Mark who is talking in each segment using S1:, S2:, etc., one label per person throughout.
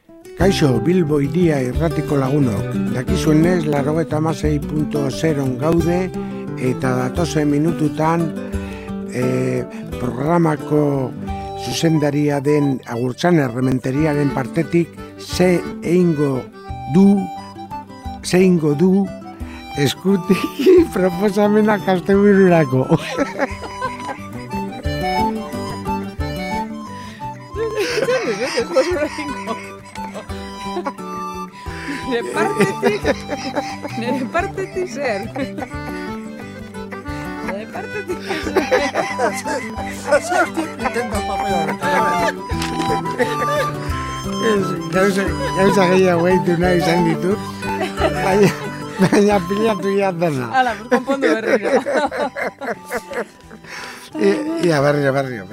S1: Kaixo, Bilbo Hiria irratiko lagunok. Dakizuenez, 96.0 gaude eta datozen minututan programako zuzendaria den Agurtzan Errementeriaren partetik ze eingo du eskutik proposamenak astebururako.
S2: Nire partetik zer.
S1: Gauza gehiago egiten nahi izan ditut, baina pilatu jatena.
S2: Hala, konpondu berriro.
S1: Ia, berrio.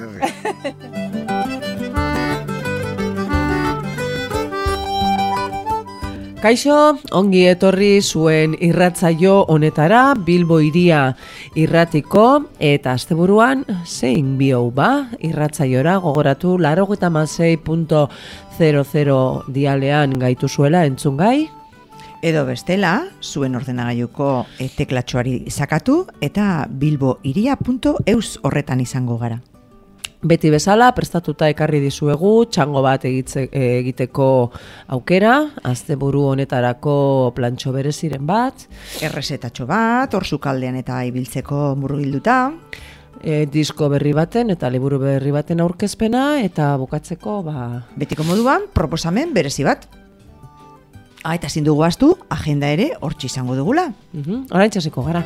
S3: Kaixo, ongi etorri zuen irratsaio honetara, Bilbo Hiria irratiko, eta asteburuan zein biou ba, irratsaiora gogoratu 96.00 dialean gaitu zuela entzungai.
S4: Edo bestela, zuen ordenagailuko teklatxoari sakatu eta bilbohiria.eus horretan izango gara.
S3: Beti bezala, prestatuta ekarri dizuegu, txango bat egiteko aukera, asteburu honetarako plantxo bereziren bat.
S4: Errezetatxo bat, orsukaldean eta ibiltzeko murgilduta.
S3: Disko berri baten eta liburu berri baten aurkezpena, eta bukatzeko,
S4: betiko moduan, proposamen berezi bat. Eta ezin dugu ahaztu, agenda ere hortxe izango dugula.
S3: Orain txasiko gara.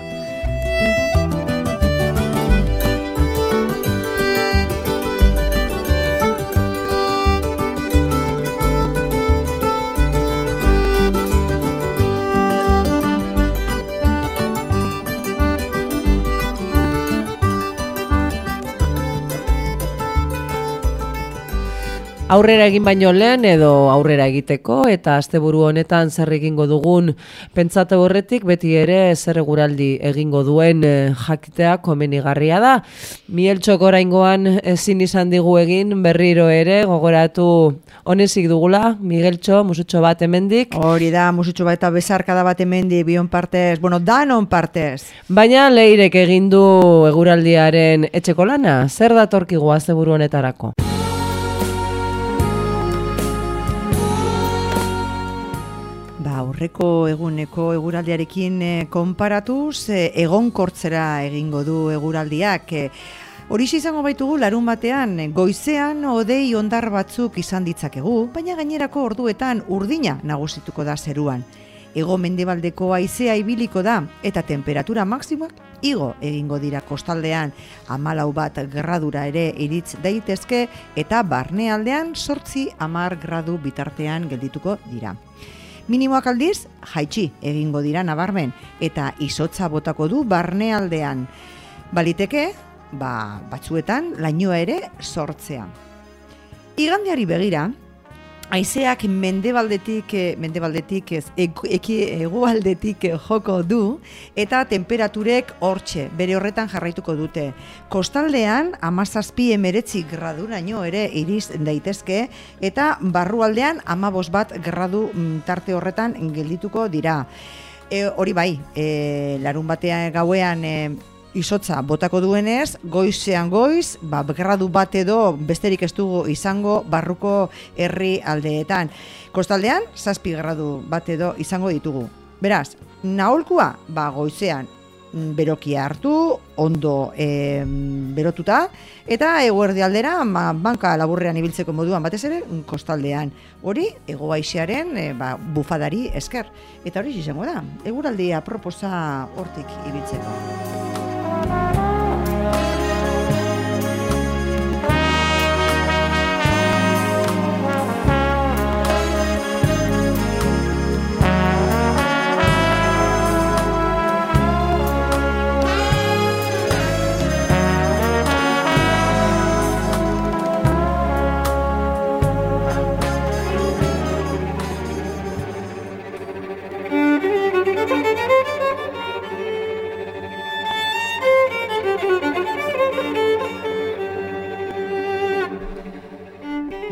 S3: Aurrera egin baino lehen edo aurrera egiteko eta asteburu honetan zer egingo dugun pentsatu horretik beti ere zer eguraldi egingo duen jakitea komenigarria da. Mieltxok oraingoan ezin izan digu egin berriro ere gogoratu onezik dugula, Migueltxo, musutxo bat hemendik.
S4: Hori da, musutxo bat eta bezarkada bat hemendik, bion partez, danon partez.
S3: Baina Leirek egin du eguraldiaren etxeko lana, zer datorkigu asteburu honetarako?
S4: Aurreko eguneko eguraldiarekin konparatuz, egonkortzera egingo du eguraldiak. Horixe izango baitugu larun batean, goizean hodei ondar batzuk izan ditzakegu, baina gainerako orduetan urdina nagusituko da zeruan. Hego-mendebaldeko haizea ibiliko da eta temperatura maksimoak igo egingo dira kostaldean, 14 gradura ere iritz daitezke eta barnealdean 8-10 gradu bitartean geldituko dira. Minimoak aldiz, jaitsi egingo dira nabarmen eta izotza botako du barnealdean. Baliteke, batzuetan lainoa ere sortzea. Igandeari begira, haizeak hegoaldetik joko du eta temperaturek hortxe, bere horretan jarraituko dute. Kostaldean 17-19 graduraino ere iriz daitezke eta barrualdean 15 gradu tarte horretan geldituko dira. Hori bai, larun batean gauean izotza botako duenez, goizean goiz, gradu bat edo besterik ez dugu izango barruko herri aldeetan. Kostaldean, 7 gradu bat edo izango ditugu. Beraz, naholkua, goizean berokia hartu, ondo berotuta, eta eguerdi aldera, banka laburrean ibiltzeko moduan batez ere, kostaldean. Hori, hego haizearen bufadari esker. Eta hori izango da, eguraldia proposa hortik ibiltzeko.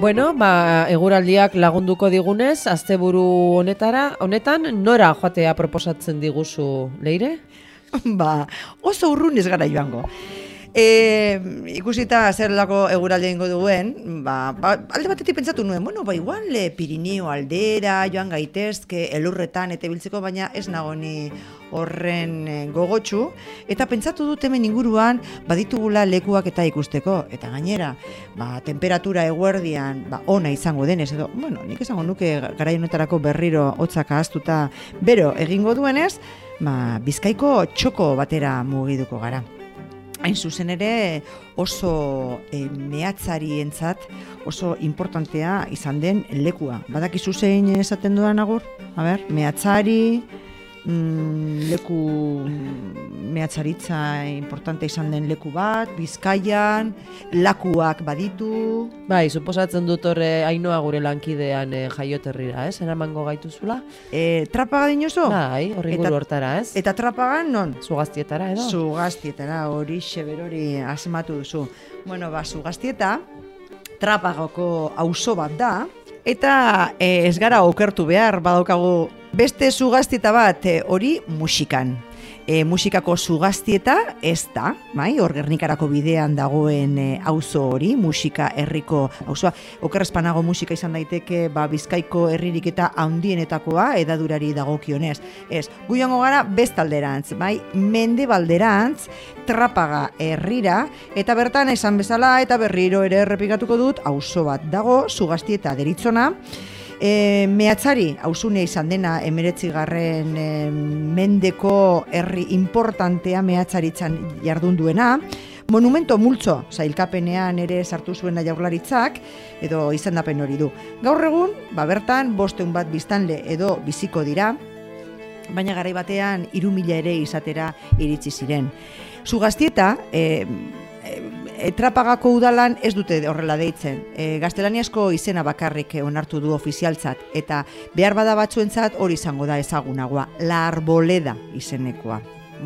S3: Bueno, eguraldiak lagunduko digunez, asteburu honetan nora joatea proposatzen diguzu, Leire?
S4: Oso urrun ez gara joango. Ikusita zer lako eguraldia ingo duen, alde batetik pentsatu nuen, igual Pirineo aldera joan gaitezke elurretan eta biltzeko, baina ez nago ni horren gogotsu, eta pentsatu dut hemen inguruan baditugula lekuak eta ikusteko, eta gainera, temperatura eguerdian ona izango denez, edo, nik esango nuke garai honetarako berriro hotzak ahaztuta bero egingo duenez, Bizkaiko txoko batera mugiduko gara. Hain zuzen ere oso mehatzarientzat oso importantea izan den lekua. Badakizu zein esaten dudan agur? Mehatzari, leku mehatzaritza importante izan den leku bat, Bizkaian, lakuak baditu.
S3: Bai, suposatzen dut horre Ainhoa gure lankidean jaioterrira, ez? Eramango gaituzula?
S4: Trapaga dinoso?
S3: Bai, horri inguru hortara, ez?
S4: Eta Trapagan non?
S3: Zugaztietara, edo?
S4: Zugaztietara, hori xeberori asmatu duzu. Zugaztieta, Trapagako auzo bat da, eta ez gara okertu behar, badaukagu beste Zugaztieta bat hori musikan. Musikako Zugaztieta ez da, hor Gernikarako bidean dagoen auzo hori, musika herriko auzoa. Okerrezpanago musika izan daiteke Bizkaiko herririk eta handienetakoa edadurari dagokionez. Ez, gu joango gara bestalderantz, mendebalderantz, Trapaga herrira, eta bertan esan bezala eta berriro ere errepikatuko dut, auzo bat dago, Zugaztieta deritzona. Mehatzari auzunea izan dena 19. Mendeko herri importantea mehatzaritzan jardun duena. Monumento multzo sailkapenean ere sartu zuena Jaurlaritzak, edo izendapen hori du. Gaur egun, bertan 500 bat biztanle edo biziko dira, baina garai batean 3.000 ere izatera iritsi ziren. Zugaztieta, Trapagako udalan ez dute horrela deitzen. Gaztelaniazko izena bakarrik onartu du ofizialtzat, eta behar bada batzuentzat hori izango da ezagunagoa, La Arboleda izenekoa.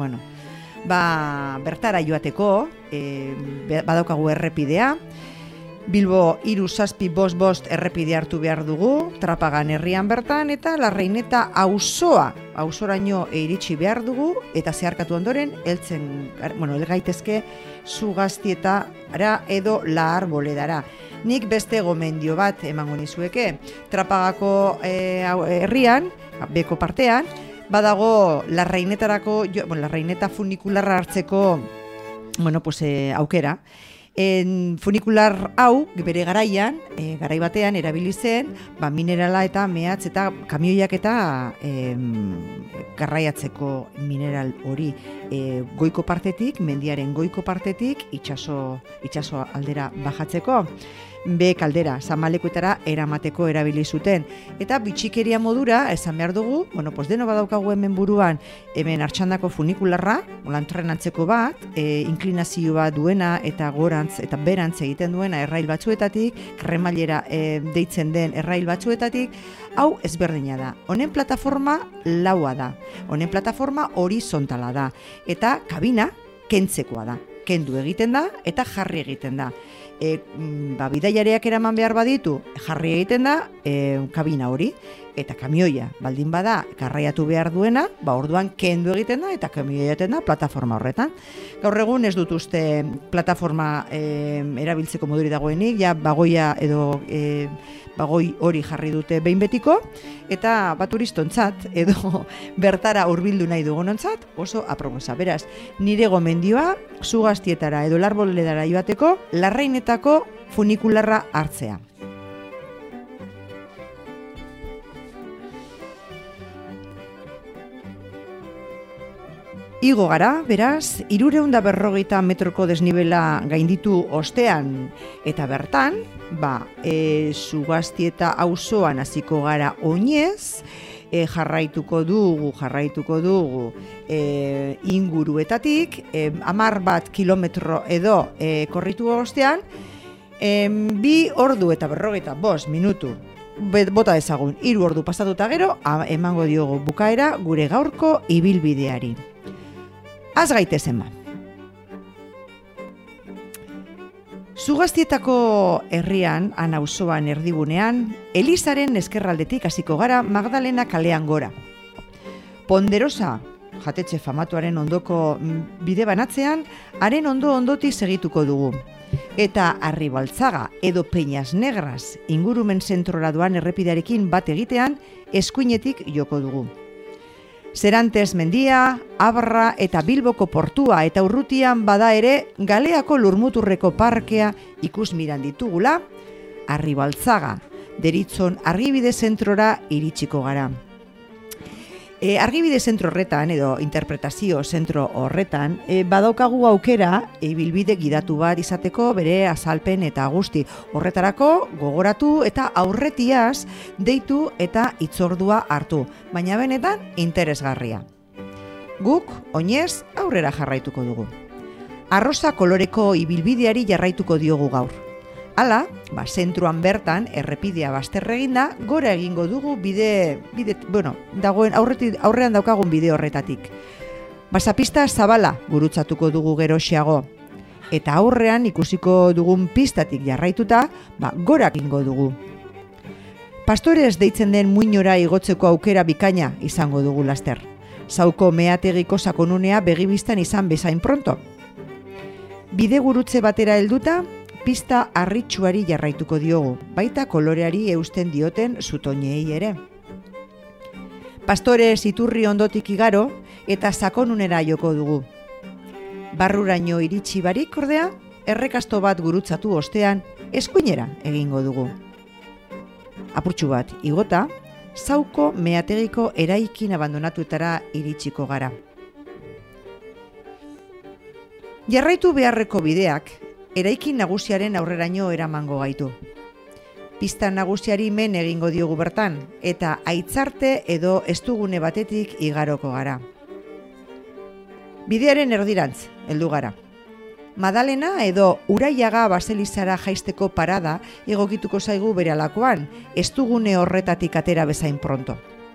S4: Bertara joateko, badaukagu errepidea, Bilbo 3-7-5-5 errepide hartu behar dugu, Trapagan herrian bertan, eta Larreineta auzoraino iritsi behar dugu, eta zeharkatu ondoren, gaitezke Zugaztietara edo La Arboledara. Nik beste gomendio bat emango nizueke. Trapagako herrian, beko partean, badago Larreineta funikularra hartzeko aukera. Funikular hau, bere garaian, garai batean erabili zen, minerala eta mehatz eta kamioiak eta garraiatzeko mineral hori goiko partetik, mendiaren goiko partetik, itsaso aldera bajatzeko. B kaldera, Zamalekuetara eramateko erabili zuten. Eta bitxikeria modura, esan behar dugu, deno badaukagu hemen buruan, hemen Artxandako funikularra, lantren antzeko bat, inklinazioa duena eta gorantz eta berantz egiten duena errail batzuetatik, kremailera deitzen den errail batzuetatik, hau ezberdina da. Honen plataforma laua da, honen plataforma horizontala da, eta kabina kentzekoa da. Kendu egiten da eta jarri egiten da. Bidaiariak eraman behar baditu, jarri egiten da kabina hori, eta kamioia baldin bada garraiatu behar duena, orduan kendu egiten da eta kamioia egiten da plataforma horretan. Gaur egun ez dut uste plataforma erabiltzeko moduri dagoenik, bagoia edo bagoi hori jarri dute behin betiko, eta turistontzat edo bertara hurbildu nahi dugunontzat oso aproposa. Beraz, nire gomendioa Zugaztietara edo La Arboledara joateko Larreinetako funikularra hartzea. Igo gara, beraz, 350 metroko desnibela gainditu ostean, eta bertan, Zugaztieta auzoan hasiko gara oinez, jarraituko dugu inguruetatik, 10 kilometro edo korritu ostean, 2 ordu eta 45 minutu. Bota dezagun, 3 ordu pasatuta gero, emango diogu bukaera gure gaurko ibilbideari. Az gaitezen ba. Zugaztietako herrian, auzoan erdigunean, Elizaren ezkerraldetik hasiko gara Magdalena kalean gora. Ponderosa, jatetxe famatuaren ondoko bide banatzean, haren ondotik segituko dugu. Eta Arribaltzaga edo Peñas Negras ingurumen zentrora doan errepidearekin bat egitean, eskuinetik joko dugu. Serantes mendia, Abarra eta Bilboko portua eta urrutian bada ere Galeako Lurmuturreko parkea ikusmiran ditugula, Arribaltzaga deritzon argibide zentrora iritsiko gara. Argibide zentro horretan edo interpretazio zentro horretan badaukagu aukera ibilbide gidatu bat izateko bere azalpen eta guzti. Horretarako gogoratu eta aurretiaz deitu eta hitzordua hartu, baina benetan interesgarria. Guk oinez aurrera jarraituko dugu. Arrosa koloreko ibilbideari jarraituko diogu gaur. Hala, zentruan bertan, errepidea bazterreginda, gora egingo dugu dagoen aurrean daukagun bide horretatik. Basapista zabala gurutzatuko dugu geroxiago. Eta aurrean ikusiko dugun pistatik jarraituta, gora egingo dugu. Pastorez deitzen den muinora igotzeko aukera bikaina izango dugu laster. Sauko meategiko sakonunea begibistan izan bezain pronto. Bide gurutze batera helduta, pista harritsuari jarraituko diogu, baita koloreari eusten dioten zutoinei ere. Pastorez iturri ondotik igaro eta sakonunera joko dugu. Barruraino iritsi barik ordea, errekasto bat gurutzatu ostean, eskuinera egingo dugu. Apurtxu bat igota, Sauko meategiko eraikin abandonatuetara iritsiko gara. Jarraitu beharreko bideak, eraikin nagusiaren aurreraino eramango gaitu. Pista nagusiari men egingo diogu bertan, eta aitzarte edo estugune batetik igaroko gara. Bidearen erdirantz, heldu gara. Madalena edo Uraiaga baselizara jaisteko parada egokituko zaigu beralakoan, estugune horretatik atera bezain pronto.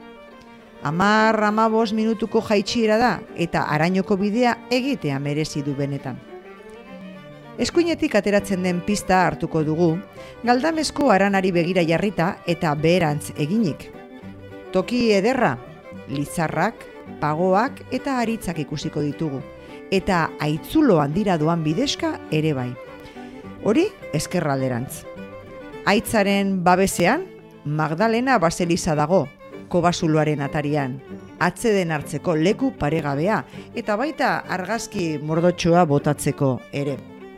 S4: 10-15 minutuko jaitsiera da, eta arainoko bidea egitea merezi du benetan. Eskuinetik ateratzen den pista hartuko dugu, Galdamesko haranari begira jarrita eta beherantz eginik. Toki ederra, lizarrak, pagoak eta haritzak ikusiko ditugu, eta aitzulo handira doan bideska ere bai. Hori ezkerralderantz. Aitzaren babesean, Magdalena baseliza dago, Kobasuloaren atarian, atzeden hartzeko leku paregabea, eta baita argazki mordotxoa botatzeko ere.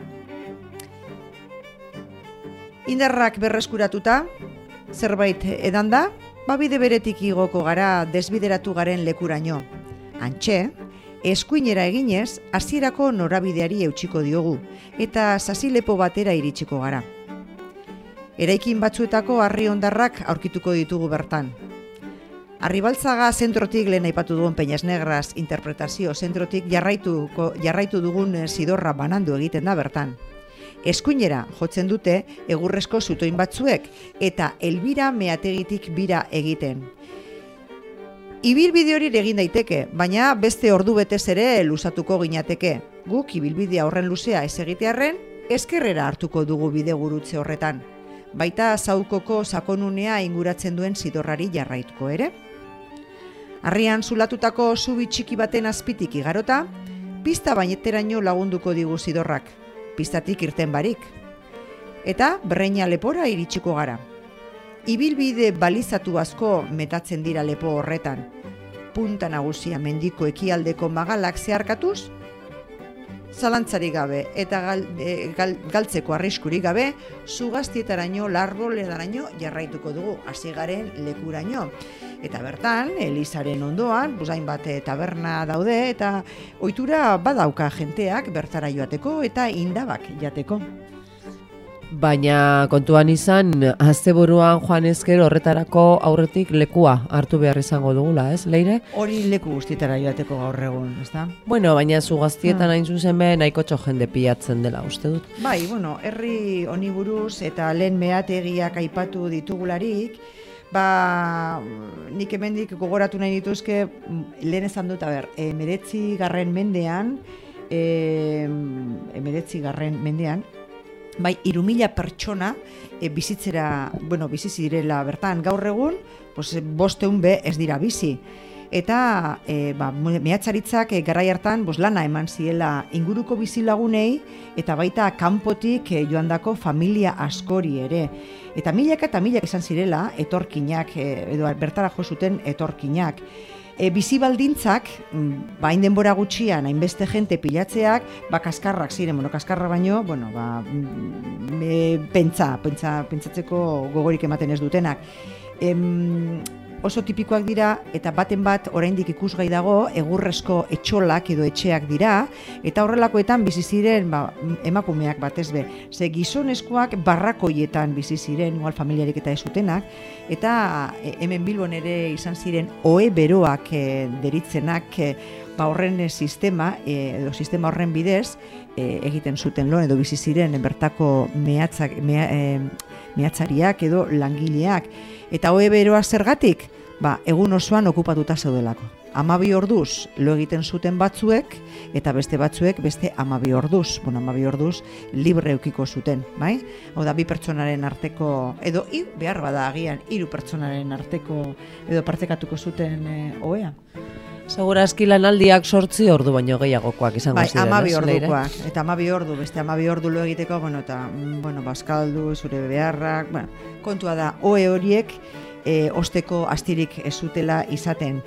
S4: Indarrak berreskuratuta, zerbait edanda, bide beretik igoko gara desbideratu garen lekuraino. Antxe, eskuinera eginez, hasierako norabideari eutxiko diogu, eta sasilepo batera iritsiko gara. Eraikin batzuetako harri hondarrak aurkituko ditugu bertan. Arribaltzaga zentrotik lehen aipatu dugun Peñas Negras interpretazio zentrotik jarraitu dugun zidorra banandu egiten da bertan. Eskuinera jotzen dute egurrezko zutoin batzuek eta Elbira meategitik bira egiten. Ibilbide hori egin daiteke, baina beste ordu betez ere luzatuko ginateke. Guk ibilbidea horren luzea ez egitearren, ezkerrera hartuko dugu bide gurutze horretan. Baita Saukoko sakonunea inguratzen duen zidorrari jarraituko ere. Harrian zulatutako zubi txiki baten azpitik igarota, pista baineteraino lagunduko digu zidorrak. Pistatik irten barik. Eta Breña lepora iritsiko gara. Ibilbide balizatu asko metatzen dira lepo horretan. Punta nagusia mendiko ekialdeko magalak zeharkatuz, zalantzarik gabe eta galtzeko arriskurik gabe, Zugaztietaraino, Larboledaraino jarraituko dugu, hasi garen lekuraino. Eta bertan, Elizaren ondoan, hainbat taberna daude, eta ohitura badauka jenteak bertara joateko eta indabak jateko.
S3: Baina kontuan izan, asteburuan joan ezker horretarako aurretik lekua hartu behar izango dugula, ez, Leire?
S4: Hori leku guztietara joateko gaur egun, ez da?
S3: Bueno, baina Zugaztietan hain zuzen be, nahikotxo jende pilatzen dela, uste dut.
S4: Bai, herri honi buruz eta lehen meategiak aipatu ditugularik, nik hemendik gogoratu nahi dituzke, lehen esan dut, 19. mendean, bai 3.000 pertsona bizitzera, bizi zirela bertan. Gaur egun, 500 be ez dira bizi. Eta mehatzaritzak garai hartan lana eman ziela inguruko bizilagunei eta baita kanpotik joandako familia askori ere. Eta milaka izan zirela etorkinak, edo bertara jo zuten etorkinak. Bizi baldintzak, hain denbora gutxian, hainbeste jente pilatzeak, kaskarrak ziren, kaskarra baino, pentsatzeko gogorik ematen ez dutenak. Oso tipikoak dira, eta baten bat oraindik ikusgai dago, egurrezko etxolak edo etxeak dira, eta horrelakoetan bizi ziren emakumeak batez be. Ze gizonezkoak barrakoietan bizi ziren, igual familiarik eta ez zutenak, eta hemen Bilbon ere izan ziren ohe beroak deritzenak horren sistema, edo sistema horren bidez, egiten zuten lo, edo bizi ziren bertako mehatzariak edo langileak. Eta ohe beroa zergatik? Egun osoan okupatuta zeudelako. 12 orduz lo egiten zuten batzuek, eta beste batzuek beste 12 orduz. 12 orduz libre eukiko zuten, bai? Hau da, 2 pertsonaren arteko, edo behar bada agian 3 pertsonaren arteko, edo partekatuko zuten ohea.
S3: Segurazki lanaldiak 8 ordu baino gehiagokoak izango ziren.
S4: 12 ordukoak, eta 12 ordu, beste 12 ordu lo egiteko, eta bazkaldu, zure beharrak, kontua da, ohe horiek osteko astirik ez zutela izaten.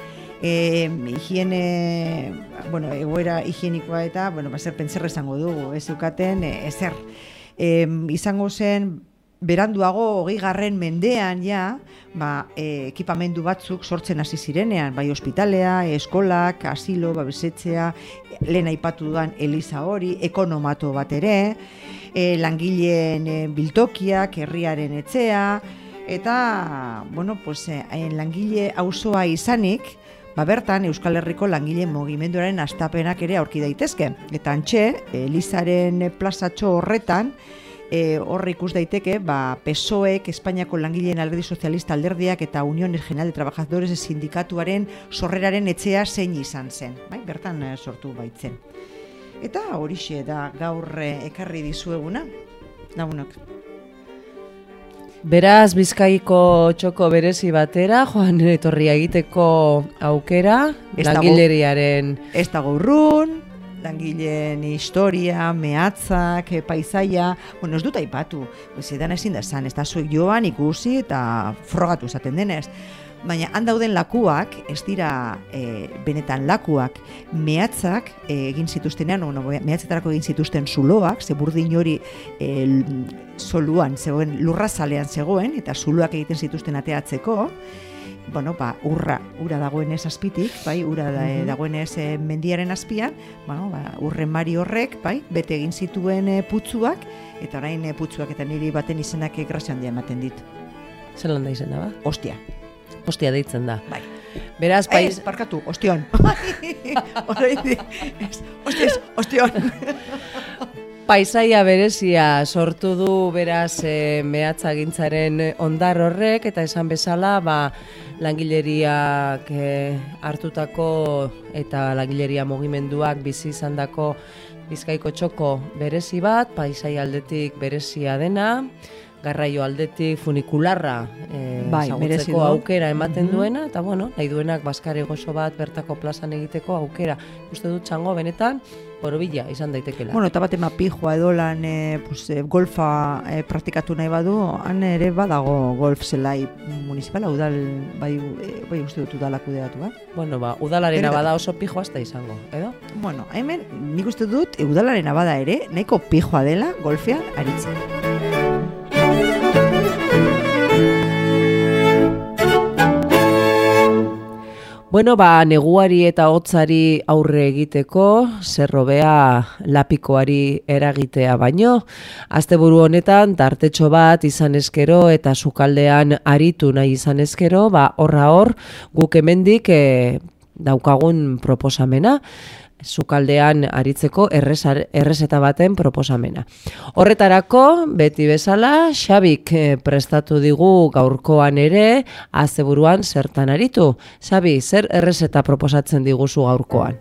S4: Egoera higienikoa eta, zer pentserra izango dugu, ez zukaten, ezer. Izango zen, beranduago 20. mendean ekipamendu batzuk sortzen hasi zirenean, bai ospitalea, eskolak, asilo, babesetzea, lehen aipatu dudan eliza hori, ekonomato bat ere, langileen biltokiak, herriaren etxea, eta, langile auzoa izanik, bertan Euskal Herriko langile mugimenduaren hastapenak ere aurki daitezke. Eta antxe, elizaren plazatxo horretan, horre ikus daiteke, PSOEk, Espainiako langileen alderdi sozialista alderdiak eta Unión General de Trabajadores sindikatuaren sorreraren etxea zein izan zen. Bertan sortu baitzen. Eta horixe da gaur ekarri dizueguna, lagunok.
S3: Beraz, Bizkaiko txoko berezi batera, joan etorria egiteko aukera, langileriaren...
S4: Ez dago urrun, langileen historia, mehatzak, paisaia, ez dut aipatu, edan ezin da zan, ez da zuek joan ikusi eta frogatu esaten denez. Baina handauden lakuak, ez dira benetan lakuak, mehatzak egin zituztenean, mehatzetarako egin zituzten zuloak, ze burdin hori soluan zegoen, lurrazalean zegoen, eta zuloak egiten zituzten ateatzeko, ura dagoenez azpitik, ura dagoenez mendiaren azpian, urren mari horrek, bete egin zituen putzuak, eta orain putzuak eta niri baten izenak grazia handia ematen dit.
S3: Zelan da izena, ba?
S4: Ostia.
S3: Ostia deitzen da.
S4: Bai.
S3: Beraz,
S4: parkatu, ostion. Ostion.
S3: Paisaia berezia sortu du beraz mehatzagintzaren ondar horrek, eta esan bezala, langileriak hartutako eta langileria mugimenduak bizi izandako Bizkaiko txoko berezi bat, paisaia aldetik berezia dena, garraio aldetik funikularra zagutzeko aukera ematen duena, eta nahi duenak baskari gozo bat bertako plazan egiteko aukera. Uste dut txango benetan, borobila izan daitekela.
S4: Eta bat emapijoa edo lan golfa praktikatu nahi badu, han ere badago golf zelai municipala, udal, bai uste dut udalak kudeatu,
S3: udalarena bada oso pijoa ez da izango, edo?
S4: Hemen nik uste dut udalarena bada ere, nahiko pijoa dela golfean aritzen.
S3: Neguari eta hotzari aurre egiteko, zerrobea lapikoari eragitea baino, asteburu honetan tartetxo bat izan ezkero eta sukaldean aritu nahi izan ezkero, horra hor guk hemendik daukagun proposamena, sukaldean aritzeko errezeta baten proposamena. Horretarako, beti bezala, Xabik prestatu digu gaurkoan ere, asteburuan zertan aritu. Xabi, zer errezeta proposatzen diguzu gaurkoan?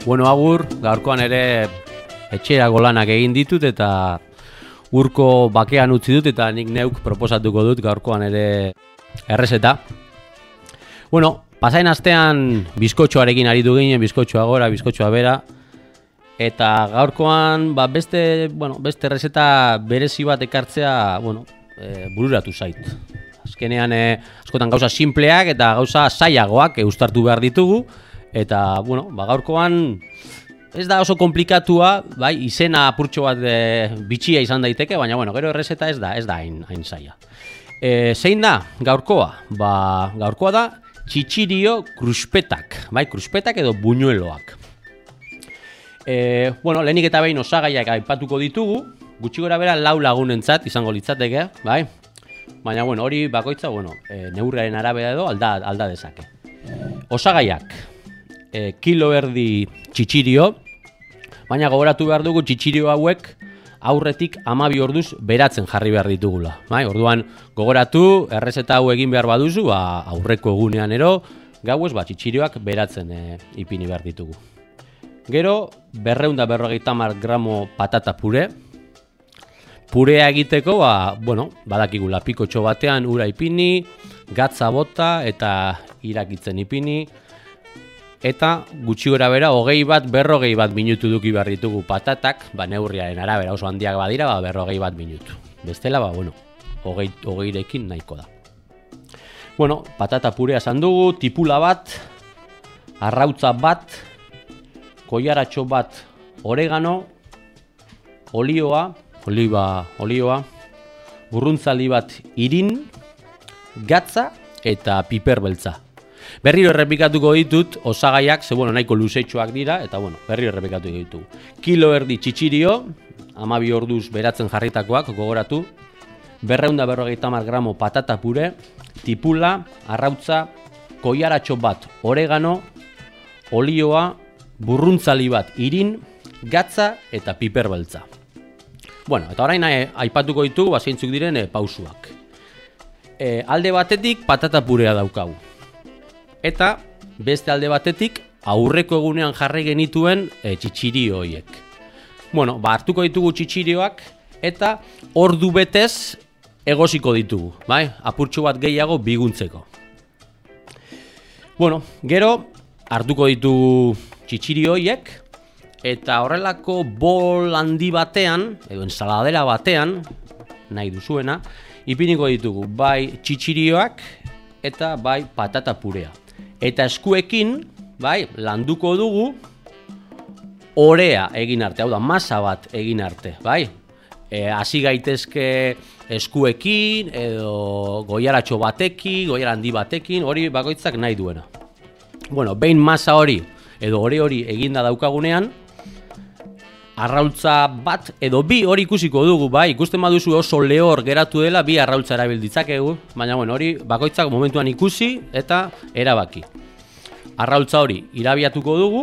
S5: Bueno, agur, gaurkoan ere etxerako lanak egin ditut eta urko bakean utzi dut eta nik neuk proposatuko dut gaurkoan ere errezeta. Bueno, pasain astean bizkotxoarekin aritu ginen, bizkotxoa gora, bizkotxoa bera. Eta gaurkoan beste errezeta berezi bat ekartzea, bururatu zait. Azkenean askotan gauza simpleak eta gauza zailagoak uztartu behar ditugu. Eta, gaurkoan ez da oso komplikatua, bai, izena apurtxo bat bitxia izan daiteke, baina, gero errezeta ez da hain zaila. Zein da gaurkoa? Gaurkoa da txitxirio kruspetak, bai, kruspetak edo buñueloak. Lehenik eta behin osagaiak aipatuko ditugu, gutxi gora bera 4 lagunentzat izango litzateke, bai? Baina, hori bakoitza, neurriaren arabera edo alda dezake. Osagaiak, kilo erdi txitxirio, baina gogoratu behar dugu txitxirio hauek aurretik 12 orduz beratzen jarri behar ditugula. Bai? Orduan gogoratu, errezeta hau egin behar baduzu, aurreko egunean ero, gauez txitxirioak beratzen ipini behar ditugu. Gero, 250 gramo patata pure. Purea egiteko, badakigu lapikotxo batean ura ipini, gatza bota eta irakitzen ipini. Eta gutxi gora bera, 20-40 minutu duki behar ditugu patatak, neurriaren arabera oso handiak badira, 40 minutu. Bestela, 20rekin nahiko da. Patata purea esan dugu, tipula bat, arrautza bat, koiaratxo bat, oregano, olioa, burruntzali bat irin, gatza eta piper beltza. Berriro errepikatuko ditut osagaiak, nahiko luzetxoak dira, eta berriro errepikatuko ditugu. Kilo erdi txitxirio, 12 orduz beratzen jarritakoak, gogoratu. 250 gramo patata pure, tipula, arrautza, koiaratxo bat, oregano, olioa, burruntzali bat irin, gatza eta piper beltza. Eta orain aipatuko ditugu zeintzuk diren pausuak. Alde batetik patata purea daukagu. Eta beste alde batetik aurreko egunean jarri genituen txitxirio horiek. Hartuko ditugu txitxirioak eta ordu betez egosiko ditugu, bai? Apurtxo bat gehiago biguntzeko. Gero hartuko ditugu txitxirio horiek eta horrelako bol handi batean, edo ensaladera batean, nahi duzuena, ipiniko ditugu bai txitxirioak eta bai patata purea. Eta eskuekin, landuko dugu orea egin arte, hau da, masa bat egin arte, bai? Hasi gaitezke eskuekin, edo goiaratxo batekin, goiara handi batekin, hori bakoitzak nahi duena. Behin masa hori, edo ore hori eginda daukagunean, arraultza bat edo bi hori ikusiko dugu, bai, ikusten baduzu oso lehor geratu dela, bi arraultza erabil ditzakegu, baina hori bakoitzak momentuan ikusi eta erabaki. Arraultza hori irabiatuko dugu,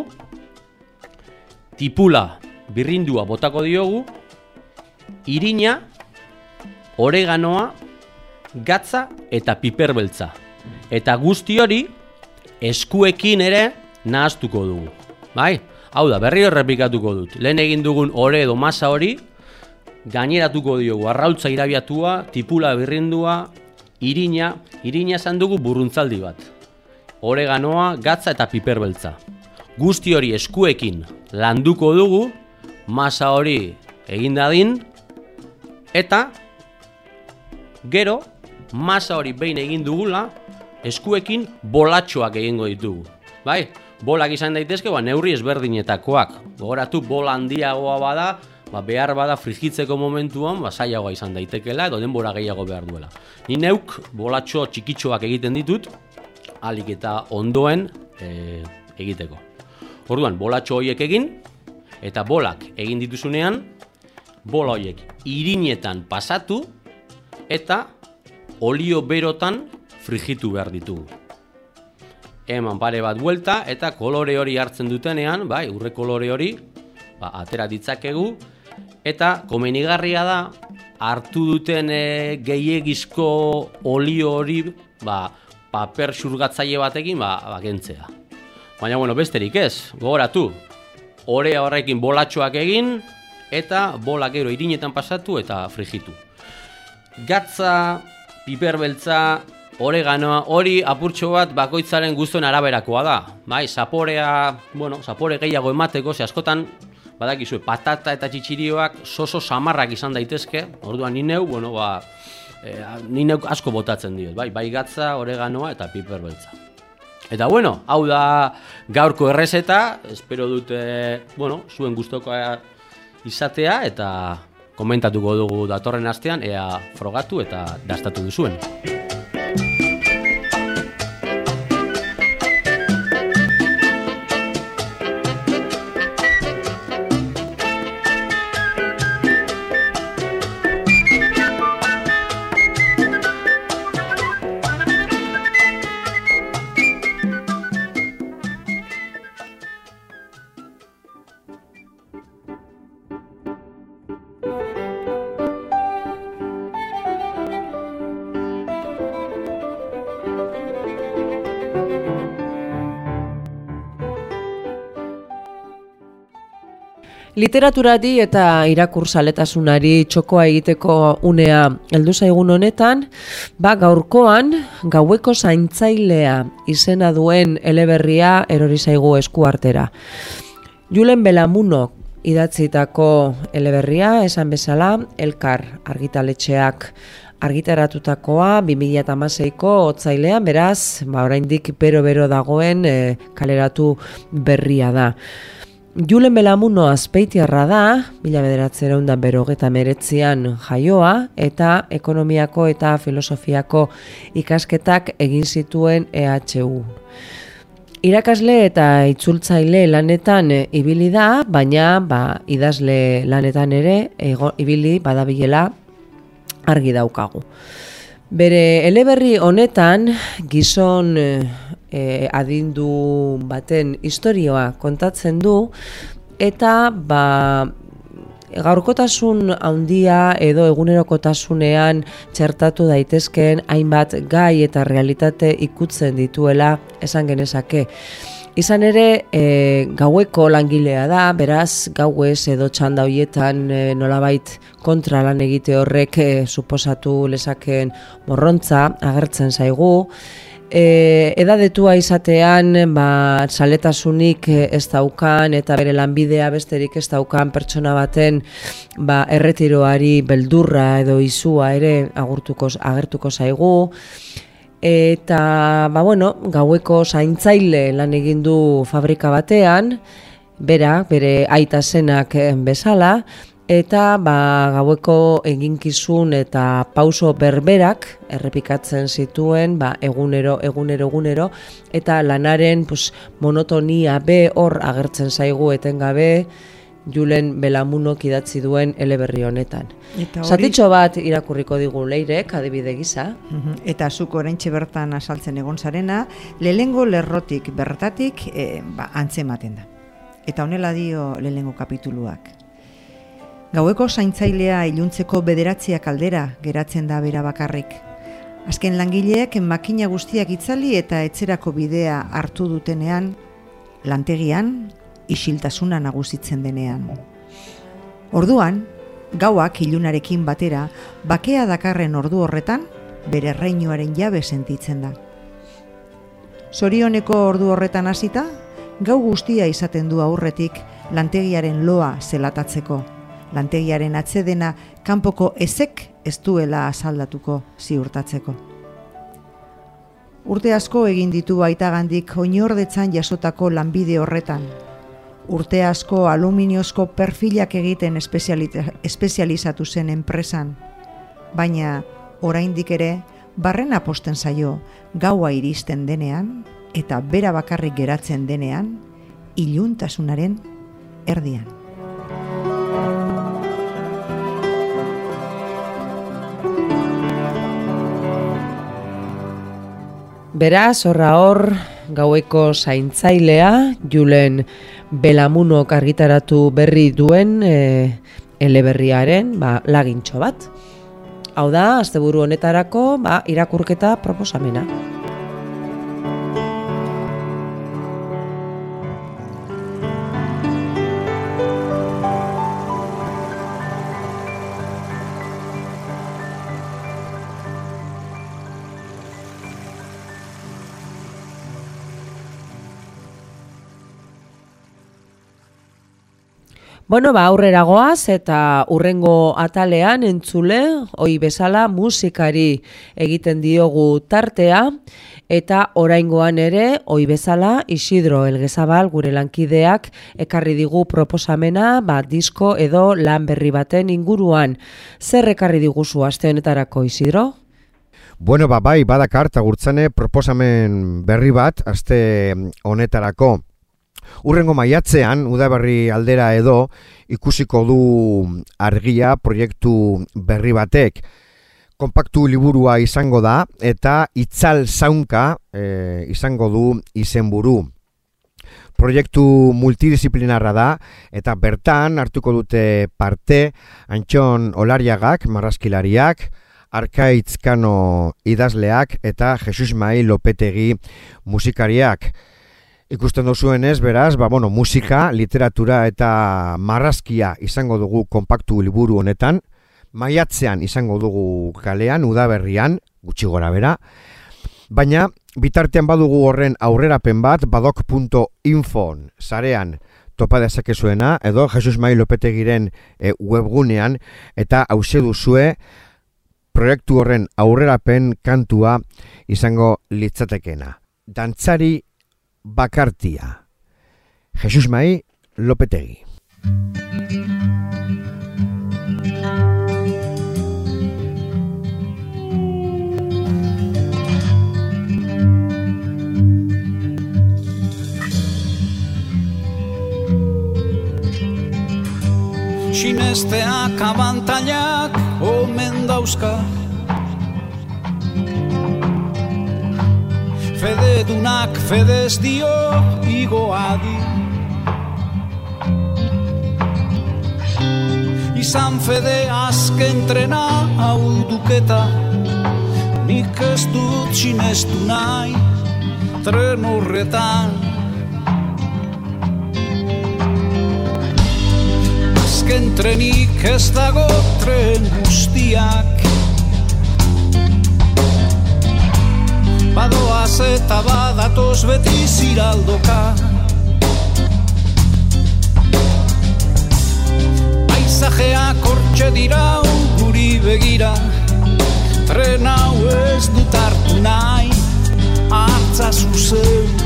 S5: tipula birrindua botako diogu, irina, oreganoa, gatza eta piper beltza. Eta guzti hori eskuekin ere nahaztuko dugu, bai? Hau da, berriro errepikatuko dut. Lehen egin dugun ore edo masa hori, gaineratuko diogu arraultza irabiatua, tipula birrindua, irina esan dugu burruntzaldi bat. Oreganoa, gatza eta piper beltza. Guzti hori eskuekin landuko dugu, masa hori egin dadin, eta gero, masa hori behin egin dugula, eskuekin bolatxoak egingo ditugu. Bai? Bolak izan daitezke, neurri ezberdinetakoak. Gogoratu, bola handiagoa bada, behar bada frigitzeko momentuan, zailagoa izan daitekela, edo denbora gehiago behar duela. Ni neuk bolatxo txikitxoak egiten ditut, ahalik eta ondoen egiteko. Orduan, bolatxo horiek egin, eta bolak egin dituzunean, bola horiek irinetan pasatu, eta olio berotan frigitu behar ditugu. Eman pare bat buelta eta kolore hori hartzen dutenean, urre kolore hori, atera ditzakegu, eta komenigarria da hartu duten gehiegizko olio hori paper xurgatzaile batekin kentzea. Baina besterik ez, gogoratu, orea horrekin bolatxoak egin, eta bola gero irinetan pasatu eta frijitu. Gatza, piperbeltza, oreganoa, hori apurtxo bat bakoitzaren guztuen araberakoa da. Bai, zapore gehiago emateko, ze askotan, badakizue, patata eta txitxirioak soso samarrak izan daitezke, orduan ni neu asko botatzen diot, bai gatza, oreganoa eta piperbeltza. Eta hau da gaurko errezeta, espero dute, zuen gustokoa izatea eta komentatuko dugu datorren astean, ea frogatu eta dastatu duzuen.
S3: Literaturari eta irakurzaletasunari txokoa egiteko unea heldu zaigun honetan, gaurkoan Gaueko zaintzailea izena duen eleberria erori zaigu eskuartera. Julen Belamunok idatzitako eleberria, esan bezala, Elkar argitaletxeak argitaratutakoa 2016ko otsailean, beraz, oraindik bero dagoen kaleratu berria da. Julen Belamuno azpeitiarra da, 1989an jaioa, eta ekonomiako eta filosofiako ikasketak egin zituen EHU. Irakasle eta itzultzaile lanetan ibili da, baina idazle lanetan ere ibili badabilela argi daukagu. Bere eleberri honetan gizon adindu baten istorioa kontatzen du, eta gaurkotasun handia edo egunerokotasunean txertatu daitezkeen hainbat gai eta realitate ikutzen dituela esan genezake. Izan ere, gaueko langilea da, beraz, gauez edo txanda hoietan nolabait kontra lan egite horrek suposatu lezakeen morrontza agertzen zaigu. Edadetua izatean, saletasunik ez daukan eta bere lanbidea besterik ez daukan pertsona baten erretiroari beldurra edo izua ere agertuko zaigu. Eta, gaueko zaintzaile lan egin du fabrika batean, bere aita zenak bezala, eta gaueko eginkizun eta pauso berberak errepikatzen zituen egunero, eta lanaren monotonia hor agertzen zaigu etengabe Julen Belamunok idatzi duen eleberri honetan. Zatitxo bat irakurriko digu Leirek, adibide gisa.
S4: Eta zuk oraintxe bertan azaltzen egon zarena, lehengo lerrotik bertatik antzematen da. Eta honela dio lehengo kapituluak. Gaueko zaintzailea iluntzeko 9 aldera geratzen da bera bakarrik. Azken langileek makina guztiak itzali eta etxerako bidea hartu dutenean, lantegian, isiltasuna nagusitzen denean. Orduan, gauak ilunarekin batera, bakea dakarren ordu horretan, bere reinuaren jabe sentitzen da. Zorioneko ordu horretan hasita, gau guztia izaten du aurretik lantegiaren loa zelatatzeko. Lantegiaren atsedena kanpoko ezek ez duela asaldatuko ziurtatzeko. Urte asko egin ditu baitagandik oinordetzan jasotako lanbide horretan. Urte asko aluminiozko perfilak egiten espezializatu zen enpresan. Baina, oraindik ere, barrena posten zaio gaua iristen denean eta bera bakarrik geratzen denean, iluntasunaren erdian.
S3: Beraz, hor, gaueko zaintzailea, Julen Belamunok argitaratu berri duen eleberriaren lagintxo bat. Hau da, asteburu honetarako irakurketa proposamena. Bueno, aurrera goaz eta urrengo atalean entzule, hoi bezala musikari egiten diogu tartea, eta oraingoan ere, hoi bezala, Isidro Elgezabal gure lankideak ekarri digu proposamena, disko edo lan berri baten inguruan. Zer ekarri diguzu aste honetarako, Isidro?
S6: Bueno, bai, badakart agurtzane proposamen berri bat aste honetarako. Urrengo maiatzean, udaberri aldera edo, ikusiko du argia proiektu berri batek. Konpaktu liburua izango da eta itzal zaunka izango du izenburu. Proiektu multidisciplinarra da eta bertan hartuko dute parte Antxon Olariagak, marrazkilariak, Arkaitz Kano idazleak eta Jesus Mai Lopetegi musikariak. Ikusten duzuenez, beraz, musika, literatura eta marrazkia izango dugu konpaktu liburu honetan, maiatzean izango dugu kalean, udaberrian, gutxi gora bera, baina bitartean badugu horren aurrerapen bat, badok.info sarean topa dezakezuena, edo Jesus Mai Lopetegiren webgunean, eta hauxe duzue proiektu horren aurrerapen kantua izango litzatekena. Dantzari bakartia. Jesus Mai Lopetegi.
S7: Sinesteak abantailak omen dauzka, fededunak fedez dio igoadi. Izan fede azken trena hau duketa, nik ez dut sinestu nahi tren horretan. Azken trenik ez dago tren guztiak, badoaz eta badatoz beti ziraldoka. Paisajeak hortxe dira guri begira, tren hau ez dut hartu nahi, hartza zuzeuk.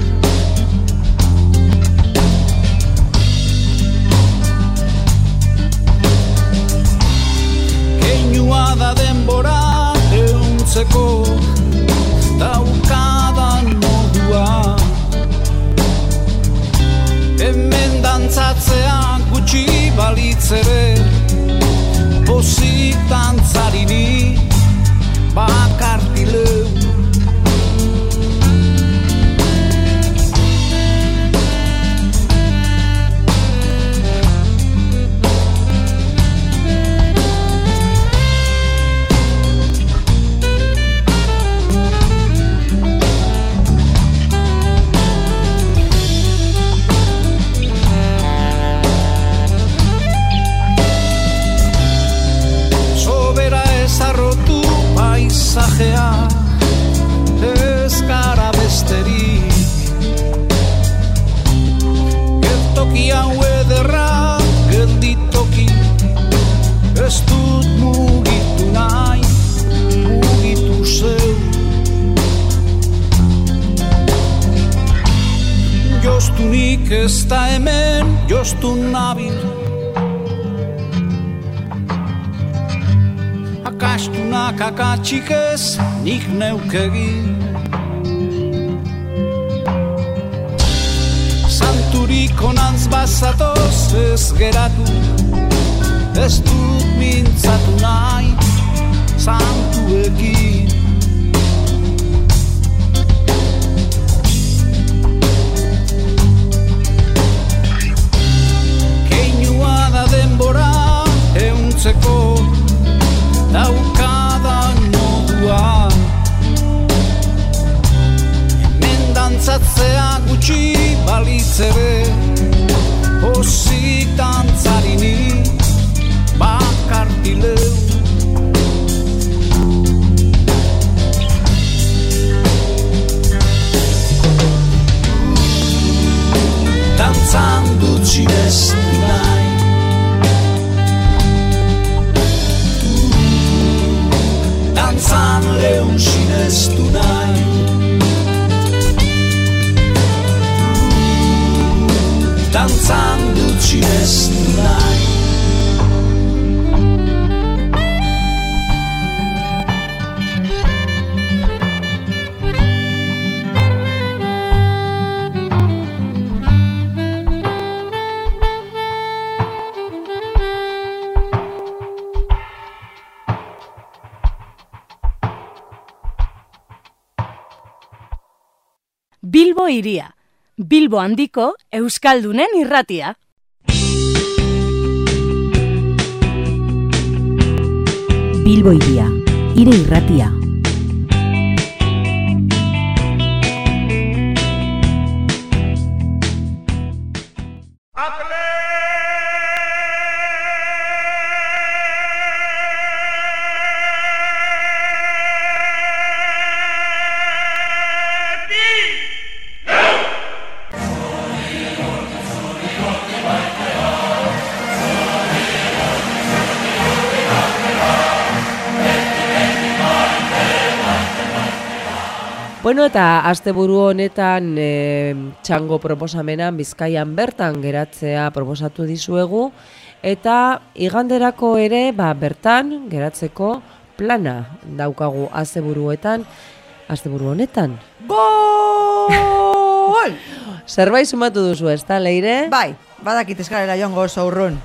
S7: Keinua da denbora ehuntzeko, daukadan modua. Hemen dantzatzea gutxi balitzere, pozik dantzarini bakartileu. Paisajea ez gara besterik, geltoki hau ederra gelditoki, ez dut mugitu nahi, mugitu zeu. Joztunik ez da hemen, joztu nabil, akastunak akatsik ez nik neukegin. Santurik onantz bazatoz ez geratu, ez dut mintzatu nahi santuekin. Keinua da denbora ehuntzeko, daukadan modua. Hemen dantzatzea gutxi balitzere, pozik dantzarini bakartileu. Dantzan dut sinestu nahi,
S8: Bilbo hiria. Bilbo handiko euskaldunen irratia.
S9: Bilbo hiria, hire irratia.
S3: Bueno, eta asteburu honetan txango proposamenan Bizkaian bertan geratzea proposatu dizuegu, eta iganderako ere bertan geratzeko plana daukagu asteburu honetan.
S4: Gol!
S3: Zerbait sumatu duzu, ezta, Leire?
S4: Bai, badakit eskalera joango oso urrun.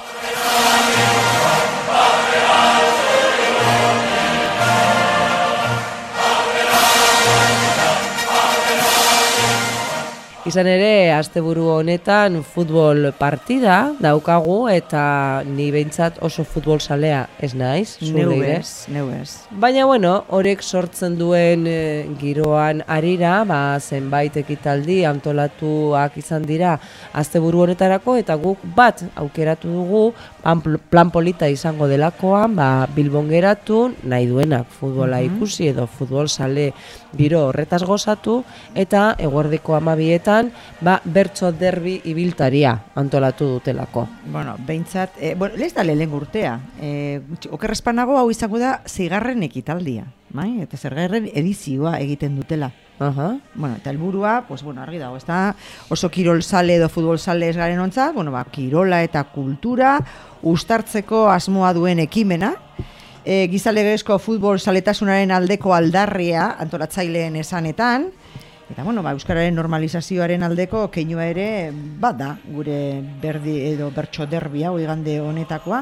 S3: Izan ere, asteburu honetan futbol partida daukagu eta ni behintzat oso futbol salea ez naiz,
S4: Neu ez.
S3: Baina, bueno, horrek sortzen duen giroan arira, zenbait ekitaldi antolatuak izan dira asteburu honetarako, eta guk bat aukeratu dugu, plan polita izango delakoan, Bilbon geratu, nahi duenak futbola ikusi edo futbol sale biro horretaz gozatu, eta eguerdiko 12etan bertso derbi ibiltaria antolatu dutelako.
S4: Bueno, behintzat, lehen da lehen urtea. Okerrezpanago hau izango da 6. ekitaldia, bai? Eta 6. edizioa egiten dutela. Bueno, eta helburua, argi dago, ez da oso kirol sale edo futbol sale ez garen ontzat, kirola eta kultura uztartzeko asmoa duen ekimena, gizalegezko futbol saletasunaren aldeko aldarria antolatzaileen esanetan, eta euskararen normalizazioaren aldeko keinua ere da gure berdi edo bertso derbia igande honetakoa.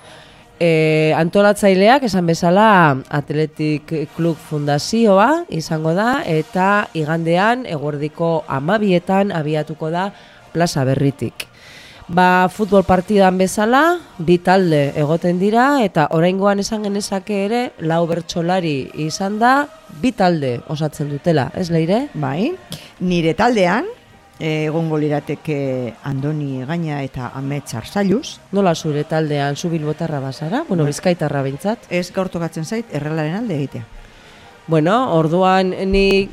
S3: Antolatzaileak esan bezala Athletic Club Fundazioa izango da, eta igandean eguerdiko 12etan abiatuko da plaza berritik. Futbol partidan bezala, 2 talde egoten dira, eta oraingoan esan genezake ere, 4 bertsolari izan da, 2 talde osatzen dutela, ez Leire?
S4: Bai, nire taldean, egongo lirateke Andoni Egaña eta Amets Arsailuz.
S3: Nola zure taldean, zu bilbotarra bazara? Bizkaitarra behintzat?
S4: Ez gaur tokatzen zait, errelaren alde egitea.
S3: Orduan ni...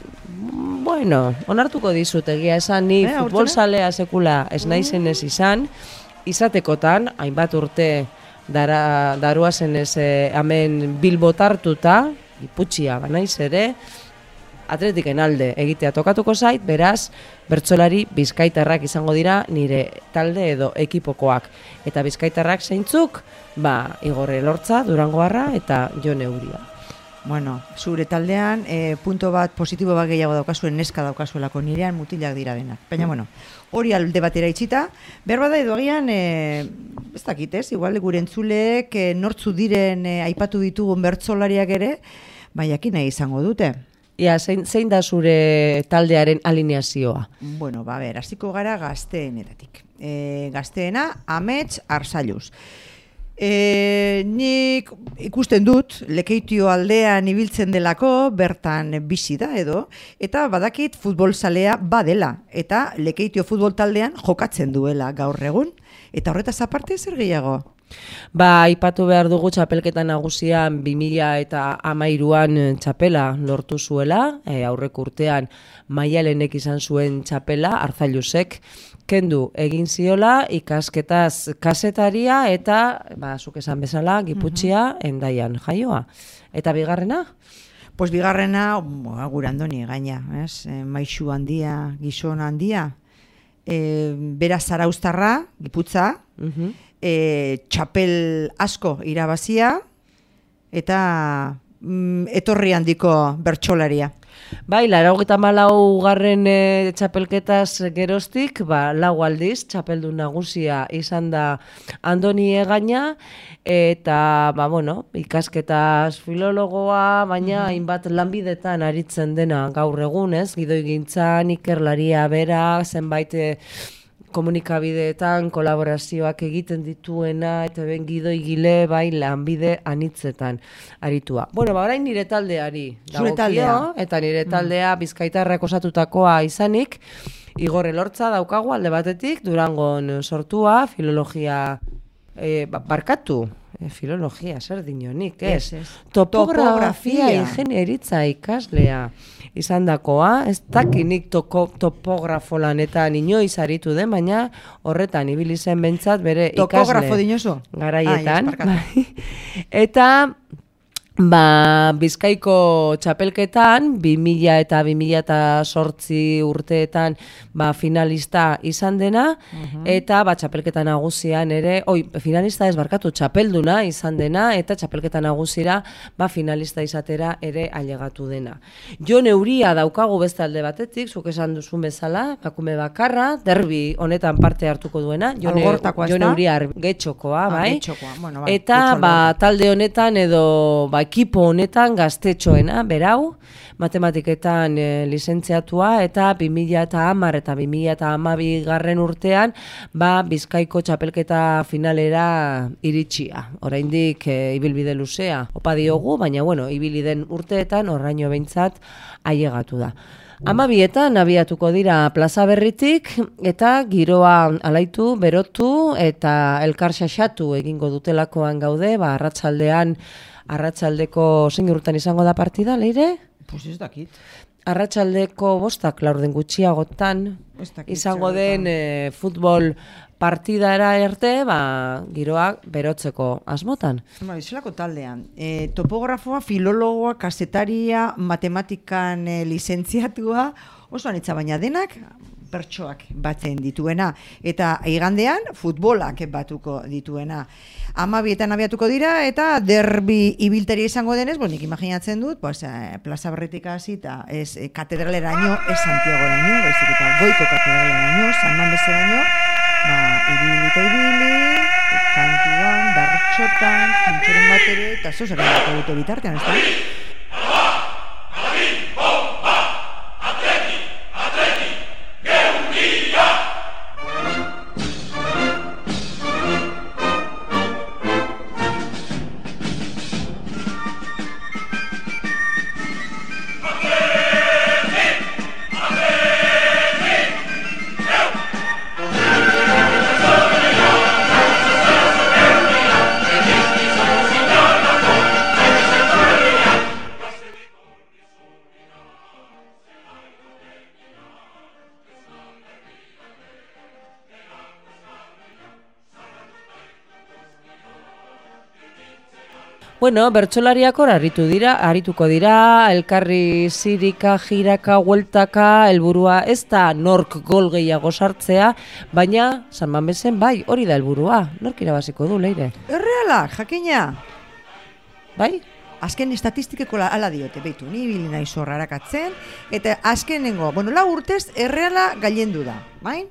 S3: onartuko dizut egia esan, ni futbol salea sekula ez naizen ez izatekotan, hainbat urte daruazen ez hemen bilbotartuta, Giputxia banaiz ere, Atletiken alde egitea tokatuko zait, beraz, bertsolari bizkaitarrak izango dira nire talde edo ekipokoak. Eta bizkaitarrak zeintzuk, Igor Elortza, Durangoarra eta Jon Euria.
S4: Zure taldean, punto bat positibo bat gehiago daukazuen, neska daukazuelako, nirean mutilak dira denak. Baina, hori alde batera itxita, behar bada edo agian, ez dakit ez, igual gure entzuleek nortzu diren aipatu ditugun bertsolariak ere, jakin nahi izango dute.
S3: Ia, zein da zure taldearen alineazioa?
S4: Hasiko gara gazteenetatik. Gazteena, Amets Arsailuz. Nik ikusten dut, Lekeitio aldean ibiltzen delako, bertan bizi da edo, eta badakit futbol salea badela, eta Lekeitio futbol taldean jokatzen duela gaur egun, eta horretaz aparte zer gehiago?
S3: Aipatu behar dugu txapelketa nagusian 2013an txapela lortu zuela, aurreko urtean Maialenek izan zuen txapela, Arzailusek kendu egin ziola, ikasketaz kasetaria eta, zuk esan bezala, Giputxia Hendaian jaioa. Eta bigarrena?
S4: Bigarrena, gure Andoni Egaña, maixu handia, gizon handia, bera Zarauztarra, Giputza, txapel asko irabazia eta etorri handiko bertsolaria.
S3: Bai, 94. Txapelketaz geroztik, 4 aldiz, txapeldun nagusia izan da Andoni Egaña, eta, ikasketaz filologoa, baina hainbat lanbidetan aritzen dena gaur egun, ez? Gidoigintzan, ikerlaria bera, zenbait komunikabideetan kolaborazioak egiten dituena, eta ben gidoigile bai lanbide anitzetan aritua. Orain nire taldeari dagokio, eta nire taldea Bizkaitarrak osatutakoa izanik, Igor Elortza daukagu alde batetik, Durangon sortua, filologia, filologia, zer dinonik, ez? Topografia ingenieritza ikaslea izan dakoa, ez dakinik topografo lanetan inoiz aritu den, baina horretan ibili zen bentsat bere ikasle garaietan. Eta Bizkaiko txapelketan 2000 eta 2008 urteetan finalista izan dena, eta txapelketa nagusian ere, finalista ez barkatu, txapelduna izan dena, eta txapelketa nagusira finalista izatera ere ailegatu dena. Jon Euria daukagu beste alde batetik, zuk esan duzun bezala, emakume bakarra, derbi honetan parte hartuko duena, Jon Euria Getxokoa, bai? Eta talde honetan edo ekipo honetan gaztetxoena, berau, matematiketan lizentziatua, eta 2010 eta 2012 garren urtean, Bizkaiko txapelketa finalera iritsia. Oraindik ibilbide luzea opa diogu, baina ibili den urteetan horraino behintzat ailegatu da. 12etan abiatuko dira Plaza Berritik, eta giroa alaitu, berotu, eta elkar xaxatu egingo dutelakoan gaude, arratsaldeko zein urtean izango da partida, Leire?
S4: Pues ez dakit.
S3: Arratsaldeko 5 laurden gutxiagotan izango den futbol partidara arte, giroak berotzeko asmotan.
S4: Zelako taldean. Topografoa, filologoa, kasetaria, matematikan lizentziatua, oso anitza baina denak, pertsoak batzen dituena, eta igandean futbolak batuko dituena. 12etan abiatuko dira, eta derbi ibilteria izango denez, nik imaginatzen dut, Plaza Berritik hasi, eta ez katedraleraino, ez Santiago-eraino, baizik eta goiko katedraleraino, San Mameseraino, ibili, kantuan, bertxotan, pintxoren batere, eta zozera dute bitartean, ez da?
S3: Bertsolariak hor arituko dira, elkarri zirika, jiraka, hueltaka, helburua ez da nork gol gehiago sartzea, baina San Mamesen hori da helburua, nork irabaziko du, Leire?
S4: Erreala, jakina!
S3: Bai?
S4: Azken estatistikeko ala diote, beitu, ni ibili naiz hor harakatzen, eta azkenengo, 4 urtez erreala gailendu da, bai?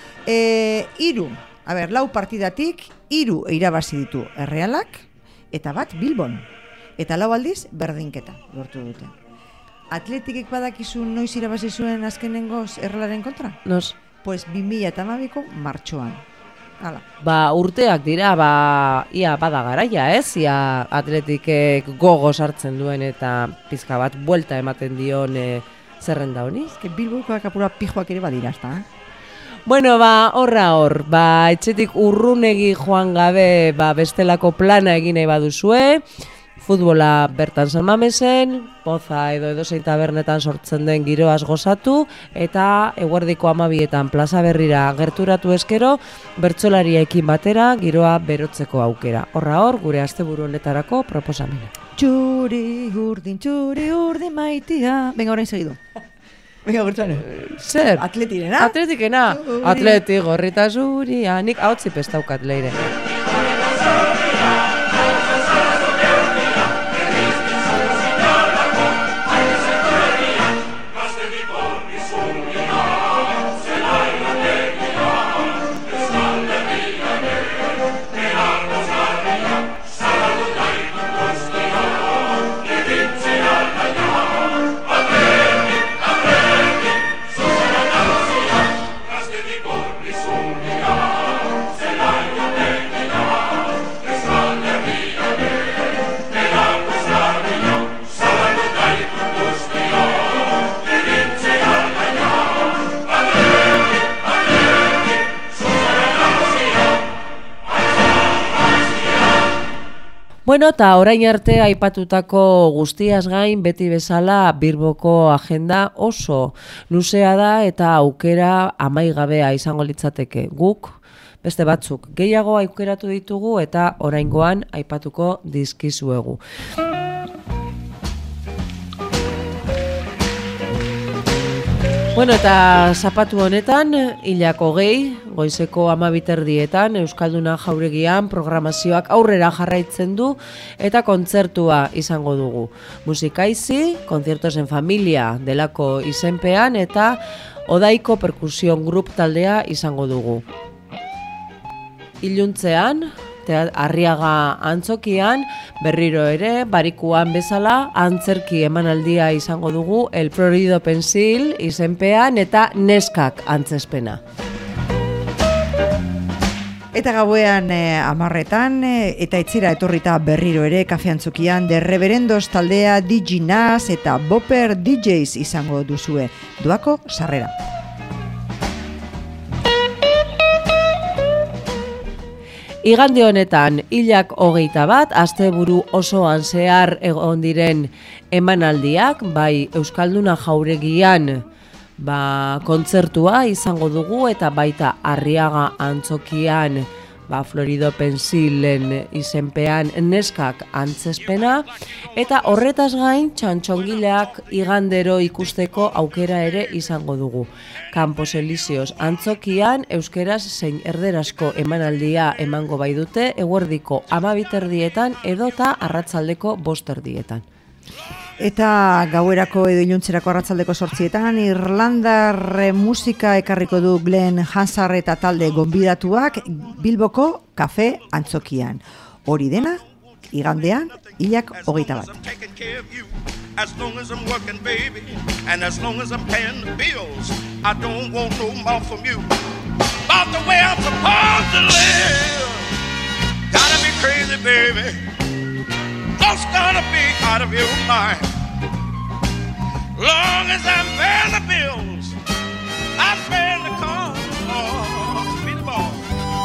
S4: 4 partidatik, 3 irabazi ditu errealak, eta 1 Bilbon, eta 4 aldiz berdinketa lortu dute. Atletikek badakizu noiz irabazi zuen azkenengoz errelaren kontra?
S3: Nos?
S4: Pues 2012ko martxoan. Hala.
S3: Urteak dira, ia bada garaia, ez? Ia Atletikek gogo sartzen duen eta pizka bat buelta ematen dion zerrenda honi.
S4: Bilbokoak apura pijoak ere badira, ezta?
S3: Etxetik urrunegi joan gabe, bestelako plana egin nahi baduzue, futbola bertan San Mamesen, poza edo edozein tabernetan sortzen den giroaz gozatu, eta eguerdiko 12etan Plaza Berrira gerturatu eskero, bertsolariekin batera giroa berotzeko aukera. Hor, gure asteburu honetarako proposamena.
S4: Txuri urdin maitia. Venga, orain segidu. Venga, bertsoane.
S3: Zer?
S4: Atletikena.
S3: Atletikena. Atleti gorrita zuria. Nik hautzi pestaukat, Leire. Bueno, eta orain arte aipatutako guztiaz gain, beti bezala Bilboko agenda oso luzea da eta aukera amaigabea izango litzateke. Guk, beste batzuk, gehiago aukeratu ditugu eta oraingoan aipatuko dizkizuegu. Bueno, eta zapatu honetan, hilak 20, goizeko 12:00 Euskalduna Jauregian programazioak aurrera jarraitzen du eta kontzertua izango dugu. Musikaizi, Conciertos en Familia delako izenpean eta Odaiko Perkusion Group taldea izango dugu. Iluntzean, Arriaga antzokian, berriro ere, barikuan bezala, antzerki emanaldia izango dugu, El Florido Pensil izenpean eta Neskak antzespena.
S4: Eta gauean 10:00 eta etzira etorrita berriro ere kafe antzokian de Reverendos taldea DJ Nas eta Bopper DJs izango duzue. Doako sarrera.
S3: Igande honetan, hilak 21, asteburu osoan zehar egon diren emanaldiak, bai Euskalduna Jauregian kontzertua izango dugu eta baita Arriaga antzokian Florido Pensilen izenpean Neskak antzespena eta horretaz gain txantxongileak igandero ikusteko aukera ere izango dugu. Campos Elíseos antzokian euskeraz zein erderazko emanaldia emango bai dute eguerdiko 12:00 edota arratsaldeko 5:00.
S4: Eta gauerako edo iluntzerako arratsaldeko 8:00 Irlandar musika ekarriko du Glenn Hansard eta talde gonbidatuak Bilboko kafe antzokian. Hori dena, igandean, hilak 21.
S10: As long as I'm working, baby, and as long as I'm paying the bills, I don't want no more from you. About the way I'm supposed to live. Gotta be crazy, baby. Just gotta be out of your mind. Long as I'm paying the bills, I'm paying the cost. Be the boss.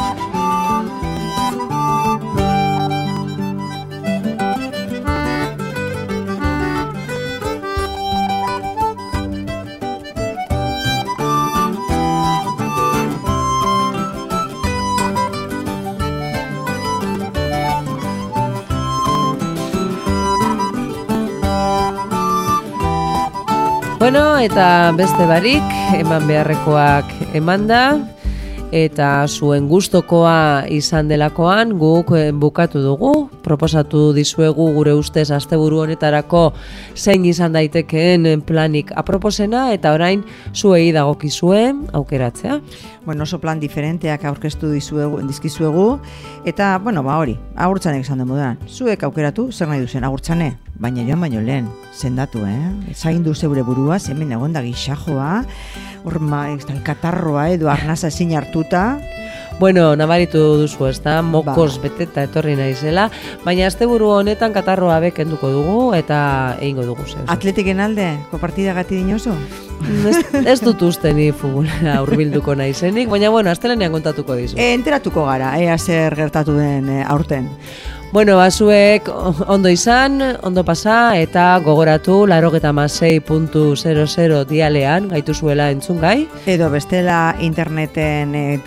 S3: Bueno, eta beste barik, eman beharrekoak emanda, eta zuen gustokoa izan delakoan guk bukatu dugu, proposatu dizuegu gure ustez asteburu honetarako zein izan daitekeen planik aproposena, eta orain zuei dagokizue aukeratzea.
S4: Bueno, oso plan diferenteak aurkeztu dizkizuegu, eta, hori, agurtzanek esan den moduan, zuek aukeratu zer nahi duzen agurtzane, baina joan baino lehen, zendatu, zaindu zeure burua, hemen egon da gixajoa, katarroa edo arnaza ezin hartuta.
S3: Bueno, nabaritu duzu, ez da, mokoz beteta etorri naizela, baina asteburu honetan katarroa bekenduko dugu eta egingo dugu zen.
S4: Atletiken alde, partida gati dinozu?
S3: Ez dut uste ni futbola hurbilduko naizenik, baina astelenean kontatuko dizu.
S4: Enteratuko gara, ea zer gertatu den aurten.
S3: Bueno, zuek ondo izan, ondo pasa eta gogoratu 96.00 dialean gaituzuela entzungai.
S4: Edo bestela interneten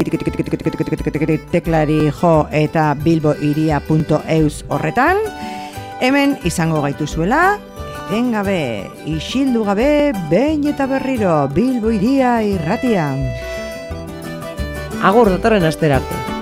S4: teklari jo eta bilboiria.eus horretan. Hemen izango gaituzuela, etengabe, isildu gabe, behin eta berriro Bilbo Iria irratia.
S3: Agur datorren asterarte.